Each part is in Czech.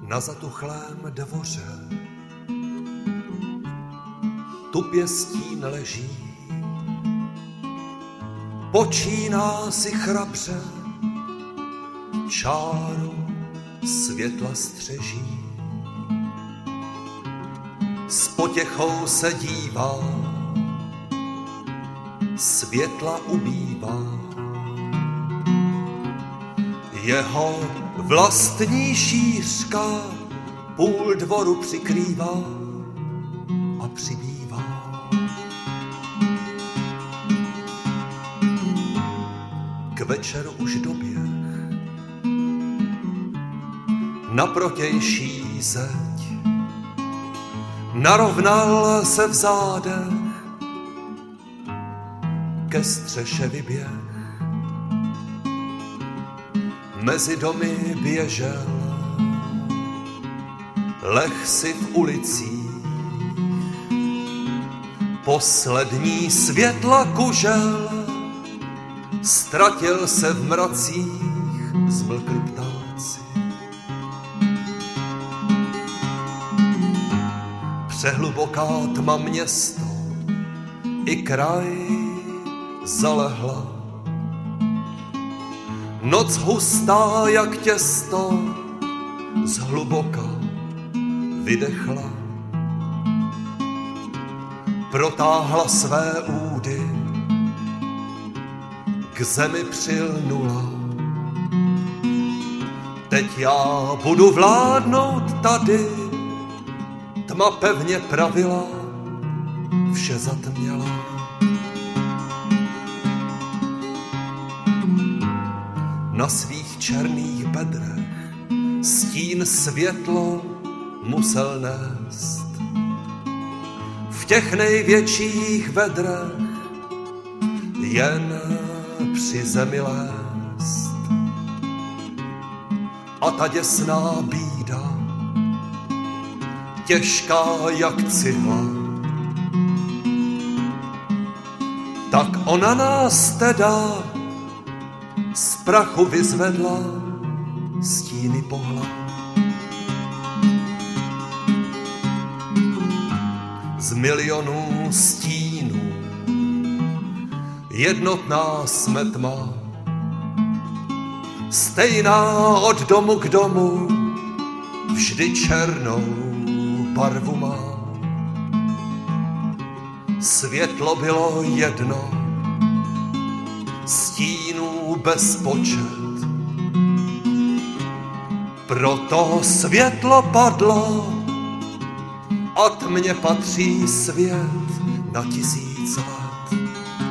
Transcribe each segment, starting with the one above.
na zatuchlém dvoře. Tupě stín leží, počíná si chrabře, čáru světla střeží. S potěchou se dívá, světla ubývá. Jeho vlastní šířka půl dvoru přikrývá a přibývá. K večeru už doběh na protější zeď, narovnal se v zádech, ke střeše vyběh. Mezi domy běžel, leh si v ulicích, poslední světla kužel, ztratil se v mracích, zmlkli ptáci. Přehluboká tma město i kraj zalehla. Noc hustá jak těsto zhluboka vydechla. Protáhla své údy, k zemi přilnula. Teď já budu vládnout tady, tma pevně pravila, vše zatměla. Na svých černých bedrech stín světlo musel nést. V těch největších vedrech jen při zemi lézt. A ta děsná bída, těžká jak cihla, tak ona nás teda z prachu vyzvedla, stíny pohla. Z milionů stínů jednotná jsme tma, stejná od domu k domu, vždy černou barvu má. Světlo bylo jedno, stínů bezpočet. Proto světlo padlo a tmě patří svět na 1000 let.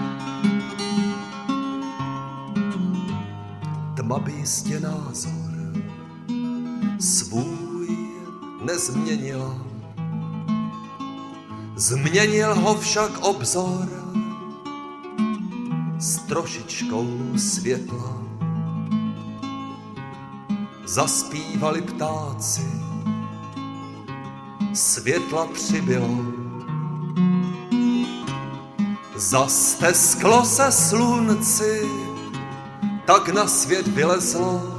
Tma by jistě názor svůj nezměnila, změnil ho však obzor s trošičkou světla. Zaspívali ptáci, světla přibylo. Zastesklo se slunci, tak na svět vylezlo